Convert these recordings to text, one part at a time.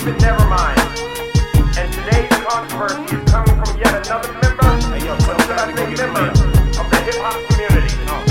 but never mind. And today's controversy is coming from yet another member, or should I say member, of the hip-hop community.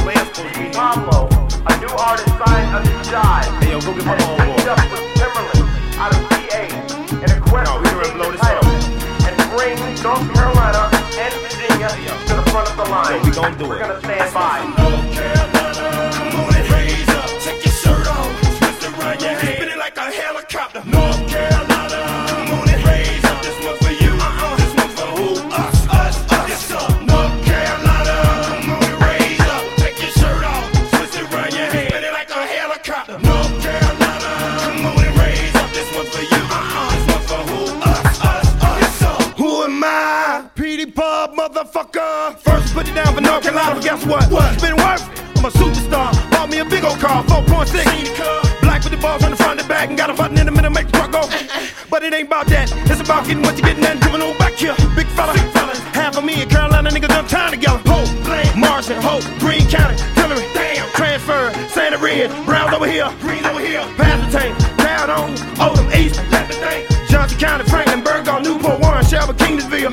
Pablo, a new artist signed under Jive, go get my has teamed up with Timberland out of PA in a quest to regain the title and bring North Carolina and Virginia to the front of the line. So we gonna do it. We're gonna stand by. North Carolina, come on and raise up, take your shirt off, twist it around your head, spin it like a helicopter. North Carolina, come on and raise up, this one's for you, this one's for who? Us. Yes, sir. North Carolina, come on and raise up, take your shirt off, twist it around your head, spin it like a helicopter. North Carolina, come on and raise up, this one's for you, this one's for who? Us. Yes, sir. Who am I? Petey Pub, motherfucker. First put it down for North Carolina, but guess what? It's been worth it. I'm a superstar. Bought me a big old car, 4.6. Black with the balls on the front and back, and got a button in the middle, make the truck go. But it ain't about that. It's about getting what you getting and giving on back here. Big fella, half of me and Carolina niggas done time together. Hope, Marshall, Hope, Greene County, Tillery, damn, transfer, Santa Red, Browns over here, Green over here, Passertain, Town on, Oldham, East, let the thing. Johnson County, Franklin, Burgall, Newport, Warren, Shelby, Kingsville,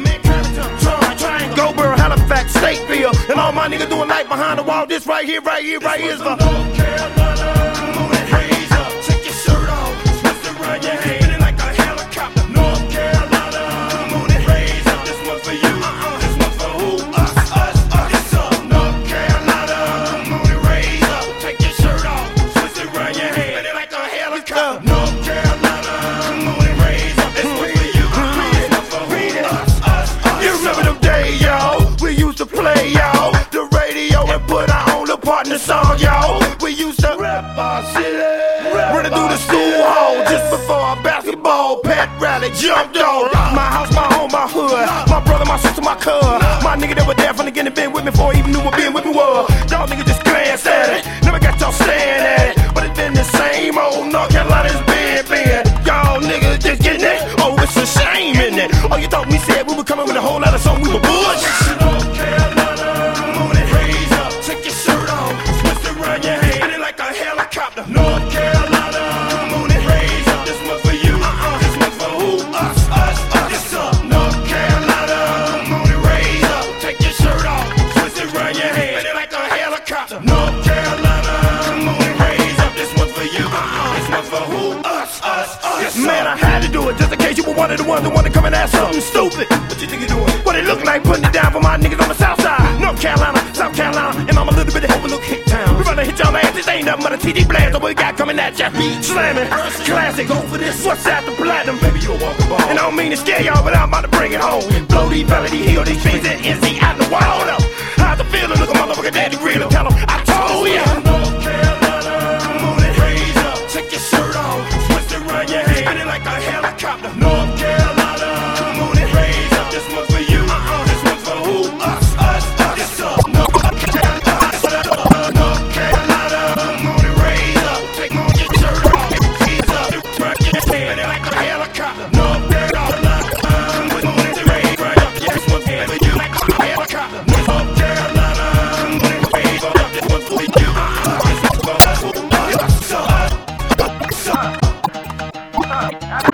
Triangle, Goldboro, Halifax, Stateville, and all my niggas doing life behind the wall. This right here is for North Carolina. Come on and raise up, take your shirt off, twist it around your head, spin it like a helicopter. North Carolina, come on and raise up, this one's for you, this one's for who? Us. Yes, sir. North Carolina, come on and raise up, take your shirt off, twist it around your head, spin it like a helicopter. North Carolina, come on and raise up, this one's for you, this one's for who? Us. You remember them days, y'all? We used to play, y'all, the radio and put our own little partner song, y'all. We used to rap our city, running through the school hall just before our basketball pet rally jumped on. My house, my home, my hood, my brother, my sister, my cousin, my nigga that was there from the beginning, been with me before I even knew what being with me was. Y'all niggas just glance at it, never got y'all staring at it, but it's been the same old North Carolina's been. Y'all niggas just getting it, oh it's a shame in it. Oh you thought we said we were coming with a whole lot of something, we were bullshit. North Carolina, come on and raise up, take your shirt off, twist it around your head, spin it like a helicopter. North Carolina, come on and raise up, this one's for you, this one's for who? Us. Yes, sir. North Carolina, come on and raise up, take your shirt off, twist it around your head, spin it like a helicopter. North Carolina, come on and raise up, this one's for you, this one's for who? Us. Yes, sir. Man, I had to do it just in case you were one of the ones that want to come and ask something stupid. What you think you're doing? What it look like putting it down for my niggas on the south side, North Carolina, South Carolina, and I'm a little bit of overlook hit town. We gonna hit y'all ass, this ain't nothing but a TD blast. What we got coming at ya? Slamming, classic, go for this. What's after platinum? Baby, you a walking ball. And I don't mean to scare y'all, but I'm about to bring it home. Blow these melody, heal these things that NC out in the wild up. How's the feeling? Look at my motherfucker daddy grill and tell him I told ya. North Carolina, come on and raise up, take your shirt off, twist it around your head, spin it like a helicopter. North Carolina, come on and raise up, this one's for you, this one's for who? Us. Yes, sir. North Carolina, come on and raise up, take your shirt off, raise up, spin it like a helicopter. North Carolina, come on and raise up, this one's for you, like a helicopter. North Carolina, come on and raise up, this one's for you, this one's for us.